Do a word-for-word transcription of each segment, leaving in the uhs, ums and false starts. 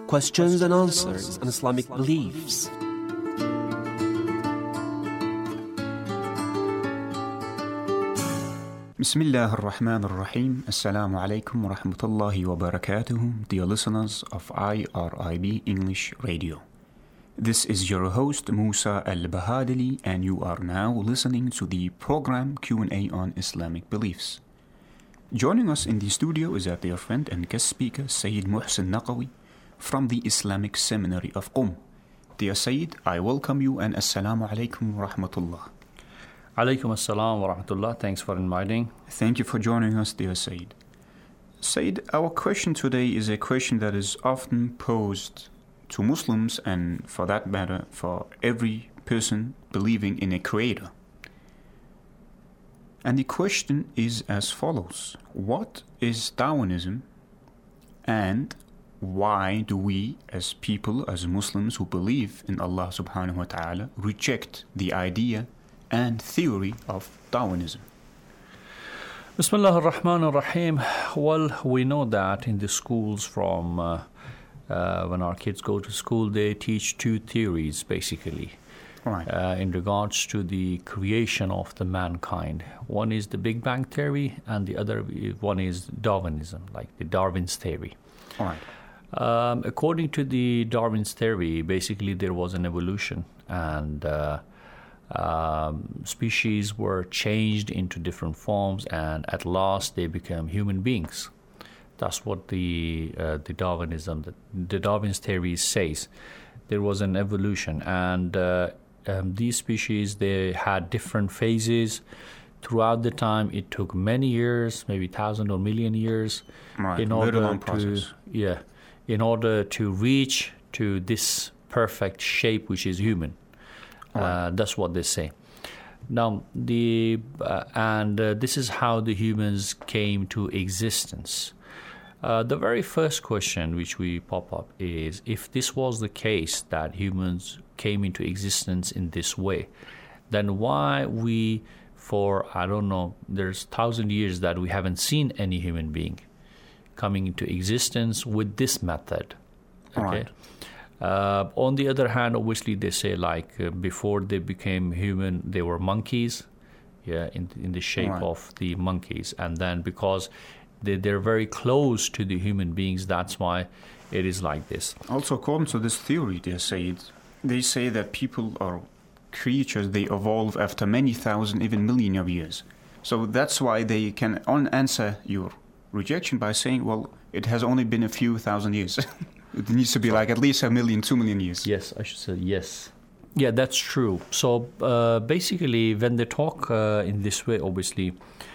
questions and answers on Islamic beliefs. Bismillah ar-Rahman ar-Rahim. Assalamu alaikum wa rahmatullahi wa barakatuh, dear listeners of I R I B English Radio. This is your host Musa Al-Bahadili, and you are now listening to the program Q and A on Islamic beliefs. Joining us in the studio is our dear friend and guest speaker Sayyid Muhsin Naqawi from the Islamic Seminary of Qum. Dear Sayyid, I welcome you and Assalamu alaikum wa rahmatullah. Alaikum assalam wa rahmatullah. Thanks for inviting. Thank you for joining us, dear Sayyid. Sayyid, our question today is a question that is often posed to Muslims and, for that matter, for every person believing in a creator. And the question is as follows: what is Darwinism, and why do we, as people, as Muslims who believe in Allah subhanahu wa ta'ala, reject the idea and theory of Darwinism? Bismillah ar-Rahman ar-Rahim. Well, we know that in the schools from uh, uh, when our kids go to school, they teach two theories basically. Right. Uh, in regards to the creation of the mankind. One is the Big Bang theory, and the other one is Darwinism, like the Darwin's theory. All right. Um, according to the Darwin's theory, basically there was an evolution, and uh, um, species were changed into different forms, and at last they became human beings. That's what the uh, the Darwinism, the, the Darwin's theory says. There was an evolution, and uh, um, these species, they had different phases throughout the time. It took many years, maybe thousand or million years, right. in order long to process. yeah, in order to reach to this perfect shape, which is human. Right. Uh, that's what they say. Now, the uh, and uh, this is how the humans came to existence. Uh, the very first question which we pop up is, if this was the case, that humans came into existence in this way, then why we, for, I don't know, there's thousand years that we haven't seen any human being coming into existence with this method. Okay. Right. Uh, on the other hand, obviously they say, like, uh, before they became human, they were monkeys, yeah, in, in the shape Right. of the monkeys. And then because they, they're very close to the human beings, that's why it is like this. Also, according to this theory, they say, they say that people are creatures, they evolve after many thousand, even million of years. So that's why they can on answer your rejection by saying, well, it has only been a few thousand years. It needs to be like at least a million, two million years. Yes, I should say yes. Yeah, that's true. So uh, basically, when they talk uh, in this way, obviously,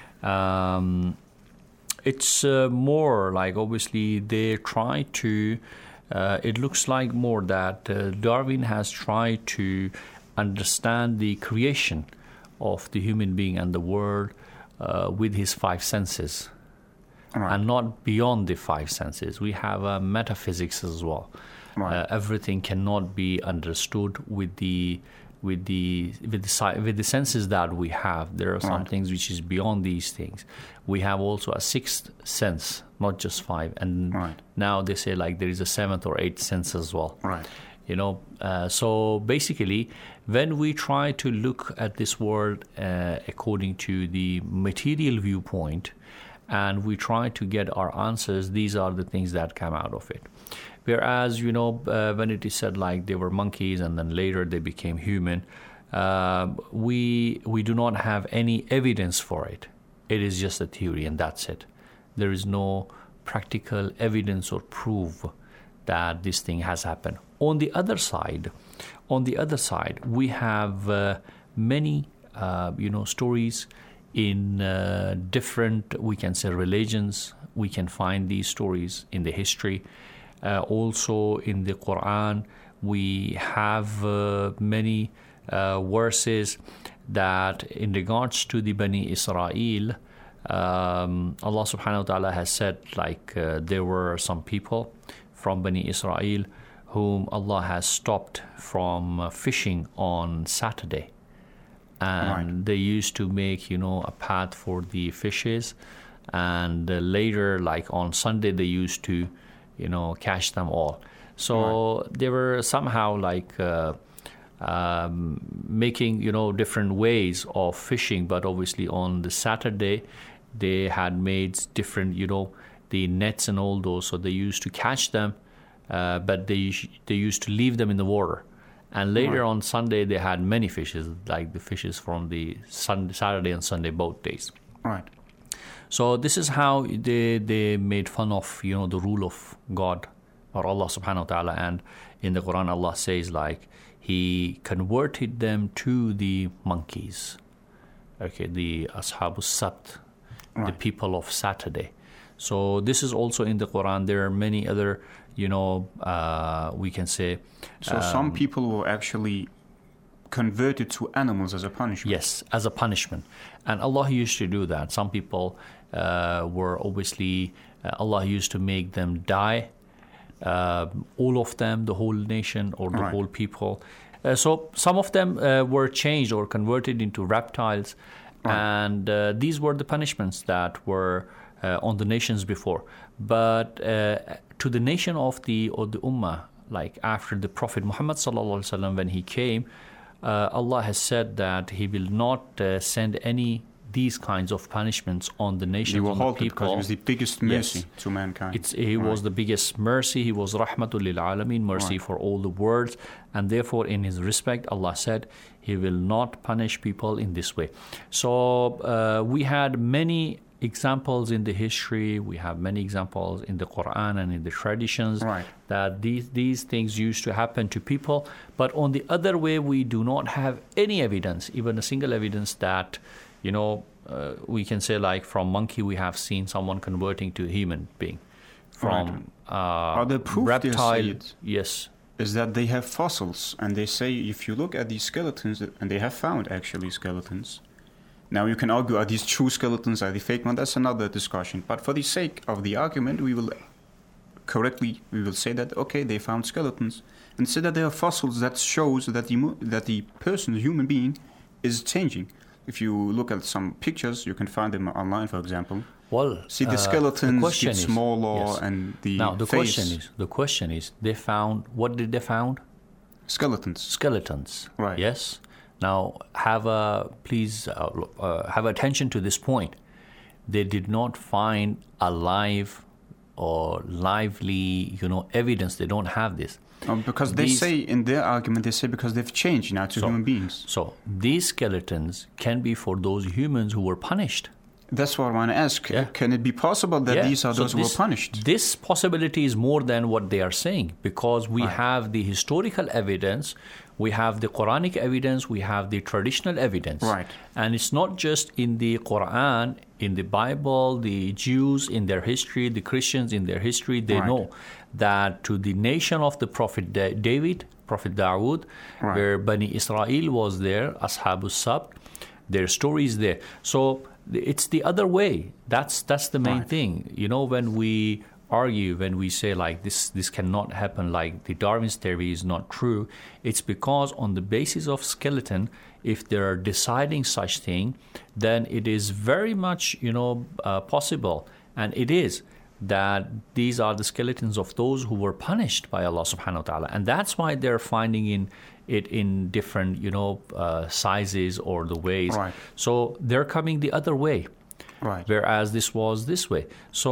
um, it's uh, more like, obviously, they try to, uh, it looks like more that uh, Darwin has tried to understand the creation of the human being and the world uh, with his five senses. Right. And not beyond the five senses. We have uh, metaphysics as well. Right. Uh, everything cannot be understood with the with the with the with the senses that we have. There are some Right. things which is beyond these things. We have also a sixth sense, not just five. And Right. now they say, like, there is a seventh or eighth sense as well. Right. You know, uh, so basically, when we try to look at this world uh, according to the material viewpoint, and we try to get our answers, these are the things that come out of it. Whereas, you know, uh, when it is said, like, they were monkeys and then later they became human, uh, we we do not have any evidence for it. It is just a theory, and that's it. There is no practical evidence or proof that this thing has happened. On the other side, on the other side, we have uh, many, uh, you know, stories in uh, different, we can say, religions. We can find these stories in the history. Uh, also in the Quran, we have uh, many uh, verses that in regards to the Bani Israel, um, Allah subhanahu wa ta'ala has said, like, uh, there were some people from Bani Israel whom Allah has stopped from uh, fishing on Saturday. And right. they used to make, you know, a path for the fishes. And uh, later, like on Sunday, they used to, you know, catch them all. So right. they were somehow like uh, um, making, you know, different ways of fishing. But obviously on the Saturday, they had made different, you know, the nets and all those. So they used to catch them, uh, but they they used to leave them in the water. And later right. on Sunday, they had many fishes, like the fishes from the Sunday, Saturday and Sunday both days. Right. So this is how they they made fun of, you know, the rule of God or Allah subhanahu wa ta'ala. And in the Quran, Allah says like He converted them to the monkeys. Okay, the Ashabus Sabt, right. the people of Saturday. So this is also in the Quran. There are many other, you know, uh, we can say. So um, some people were actually converted to animals as a punishment. Yes, as a punishment. And Allah used to do that. Some people uh, were obviously, uh, Allah used to make them die, uh, all of them, the whole nation or the right. whole people. Uh, so some of them uh, were changed or converted into reptiles. Right. And uh, these were the punishments that were uh, on the nations before. But uh, to the nation of the, or the Ummah, like after the Prophet Muhammad sallallahu alaihi wasallam, when he came, uh, Allah has said that He will not uh, send any these kinds of punishments on the nations, He will on the halt it people. because He was the biggest mercy yes. to mankind. It's, he right. was the biggest mercy. He was rahmatul lil alameen, mercy right. for all the worlds. And therefore, in His respect, Allah said He will not punish people in this way. So uh, we had many examples in the history. We have many examples in the Quran and in the traditions right. that these these things used to happen to people. But on the other way, we do not have any evidence, even a single evidence that, you know, uh, we can say like from monkey we have seen someone converting to a human being. From right. uh, uh, the proof reptile, yes, is that they have fossils, and they say if you look at these skeletons, and they have found actually skeletons. Now you can argue, are these true skeletons, are they fake ones? That's another discussion. But for the sake of the argument, we will correctly, we will say that, okay, they found skeletons. And say that there are fossils that shows that the, that the person, the human being, is changing. If you look at some pictures, you can find them online, for example. Well, see the uh, skeletons the get smaller, yes. and the now the face. question is the question is they found what did they found? Skeletons. Skeletons. Right. Yes. Now, have a please uh, uh, have attention to this point. They did not find alive or lively, you know, evidence. They don't have this. Um, because they these, say in their argument, they say because they've changed now to so, human beings. So these skeletons can be for those humans who were punished. That's what I want to ask. Yeah. Can it be possible that yeah. these are so those this, who were punished? This possibility is more than what they are saying, because we right. have the historical evidence, we have the Quranic evidence, we have the traditional evidence. Right. And it's not just in the Quran, in the Bible, the Jews in their history, the Christians in their history, they right. know that to the nation of the Prophet David, Prophet Dawood, right. where Bani Israel was there, Ashabus Sabt, their story is there. So it's the other way. That's that's the main right. thing. You know, when we argue, when we say like this this cannot happen, like the Darwin's theory is not true, it's because on the basis of skeleton, if they're deciding such thing, then it is very much, you know, uh, possible, and it is, that these are the skeletons of those who were punished by Allah subhanahu wa ta'ala. And that's why they're finding in it in different, you know, uh, sizes or the ways. Right. So they're coming the other way. Right. Whereas this was this way.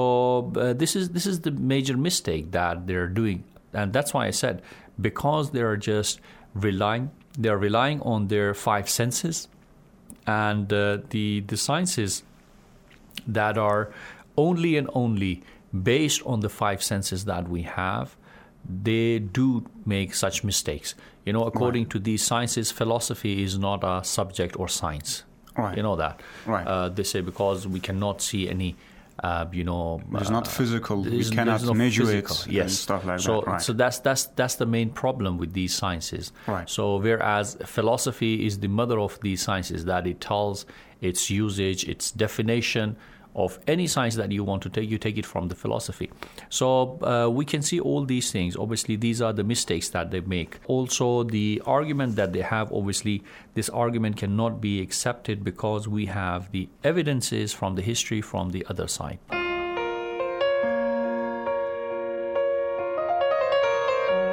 So uh, this is this is the major mistake that they're doing. And that's why I said, because they're just relying, they're relying on their five senses and uh, the, the sciences that are only and only based on the five senses that we have, they do make such mistakes. You know, according right. to these sciences, philosophy is not a subject or science. Right. You know that. Right. Uh, they say because we cannot see any, uh, you know... It's uh, not physical. We there's- cannot there's no measure physical. it Yes. and stuff like so, that. Right. So that's, that's, that's the main problem with these sciences. Right. So whereas philosophy is the mother of these sciences, that it tells its usage, its definition of any science that you want to take, you take it from the philosophy. So uh, we can see all these things. Obviously, these are the mistakes that they make. Also, the argument that they have, obviously, this argument cannot be accepted because we have the evidences from the history from the other side.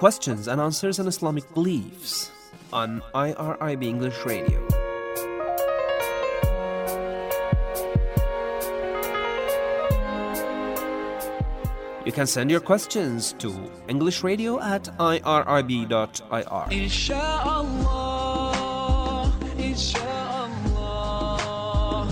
Questions and Answers on Islamic Beliefs on I R I B English Radio. You can send your questions to englishradio at I R I B dot I R. Inshallah, inshallah,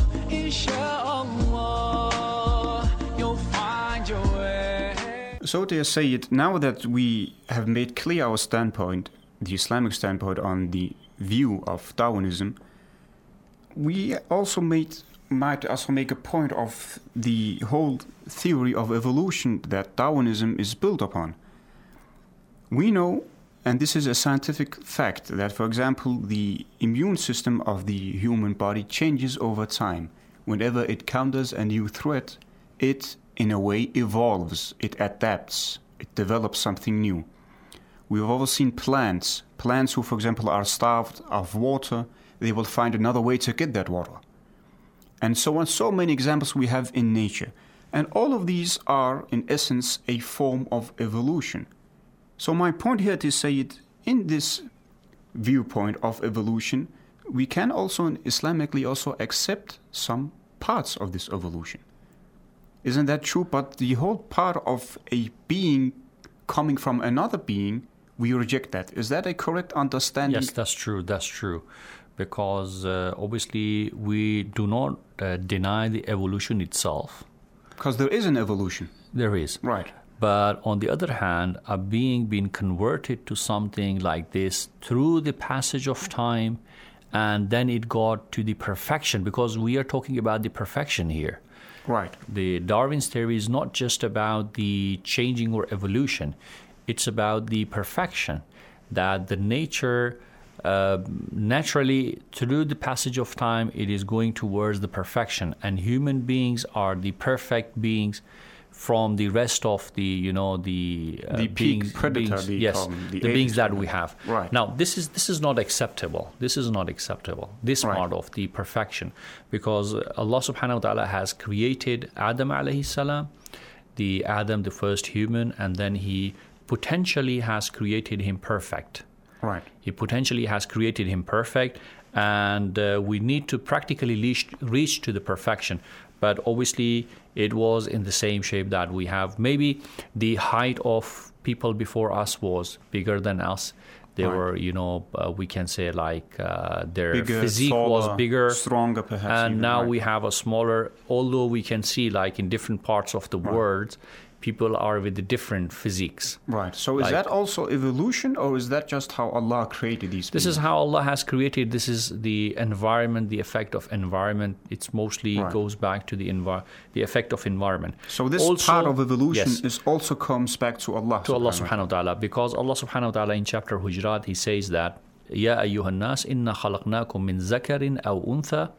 inshallah, you'll find your way. So, dear Sayyid, now that we have made clear our standpoint, the Islamic standpoint on the view of Darwinism, we also made might also make a point of the whole theory of evolution that Darwinism is built upon. We know, and this is a scientific fact, that, for example, the immune system of the human body changes over time. Whenever it counters a new threat, it, in a way, evolves, it adapts, it develops something new. We've also seen plants, plants who, for example, are starved of water, they will find another way to get that water. And so on, so many examples we have in nature. And all of these are, in essence, a form of evolution. So my point here to say it, in this viewpoint of evolution, we can also, Islamically, also accept some parts of this evolution. Isn't that true? But the whole part of a being coming from another being, we reject that. Is that a correct understanding? Yes, that's true, that's true. Because uh, obviously we do not uh, deny the evolution itself. Because there is an evolution. There is. Right. But on the other hand, a being being converted to something like this through the passage of time, and then it got to the perfection, because we are talking about the perfection here. Right. The Darwin's theory is not just about the changing or evolution. It's about the perfection, that the nature... Uh, naturally, through the passage of time, it is going towards the perfection, and human beings are the perfect beings from the rest of the, you know, the uh, the beings, peak predator, beings, the, yes, um, the, the beings that we have. Right. Now, this is this is not acceptable. This is not acceptable. This right. part of the perfection, because Allah Subhanahu wa Taala has created Adam alayhi salam, the Adam, the first human, and then He potentially has created him perfect. Right. He potentially has created him perfect, and uh, we need to practically reach, reach to the perfection. But obviously, it was in the same shape that we have. Maybe the height of people before us was bigger than us. They right. were, you know, uh, we can say like uh, their bigger, physique taller, was bigger, stronger, perhaps. and even, now right. we have a smaller. Although we can see, like in different parts of the right. world, people are with the different physiques. Right. So is like, that also evolution, or is that just how Allah created these This beings? is how Allah has created. This is the environment, the effect of environment. It's mostly right. goes back to the envi- the effect of environment. So this also, part of evolution yes, is also comes back to Allah. to Allah subhanahu wa ta'ala. Because Allah subhanahu wa ta'ala in chapter Hujurat, He says that, يَا أَيُّهَا النَّاسِ إِنَّا خَلَقْنَاكُم مِّن ذَكَرٍ أَوْ أُنثَى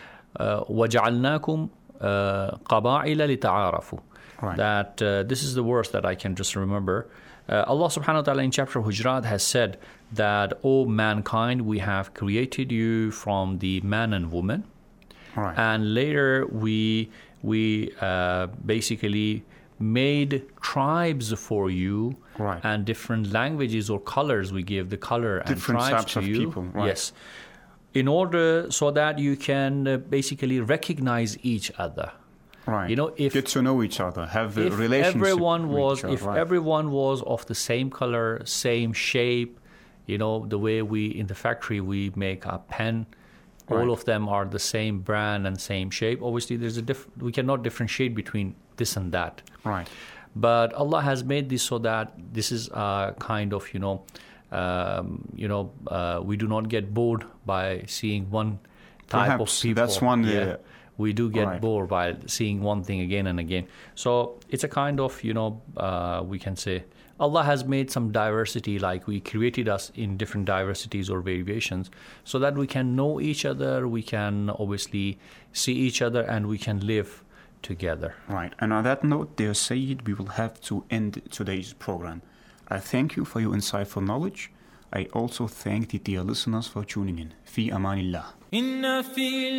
وَجَعَلْنَاكُمْ قَبَائِلَ لِتَعَارَفُوا. Right. That uh, this is the verse that I can just remember. Uh, Allah subhanahu wa ta'ala in chapter Hujurat has said that, O mankind, we have created you from the man and woman. Right. And later we we uh, basically made tribes for you, right. and different languages or colors. We give the color different and tribes types to of you. people. Right. Yes. In order so that you can uh, basically recognize each other. Right. You know, if get to know each other, have a if relationship everyone with was each other, if right. everyone was of the same color, same shape, you know, the way we in the factory we make a pen, right. all of them are the same brand and same shape. Obviously, there's a diff- we cannot differentiate between this and that. Right. But Allah has made this so that this is a kind of, you know, um, you know, uh, we do not get bored by seeing one type Perhaps of people. that's one. Yeah. Uh, we do get right. bored by seeing one thing again and again. So it's a kind of, you know, uh, we can say Allah has made some diversity, like we created us in different diversities or variations so that we can know each other, we can obviously see each other, and we can live together. Right. And on that note, dear Sayyid, we will have to end today's program. I thank you for your insightful knowledge. I also thank the dear listeners for tuning in. في أمان الله. إن في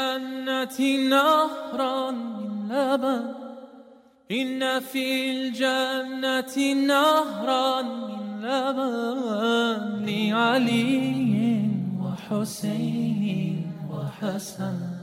الجنة نهرا من لبن إن في الجنة نهرا من لعلي وحسين وحسن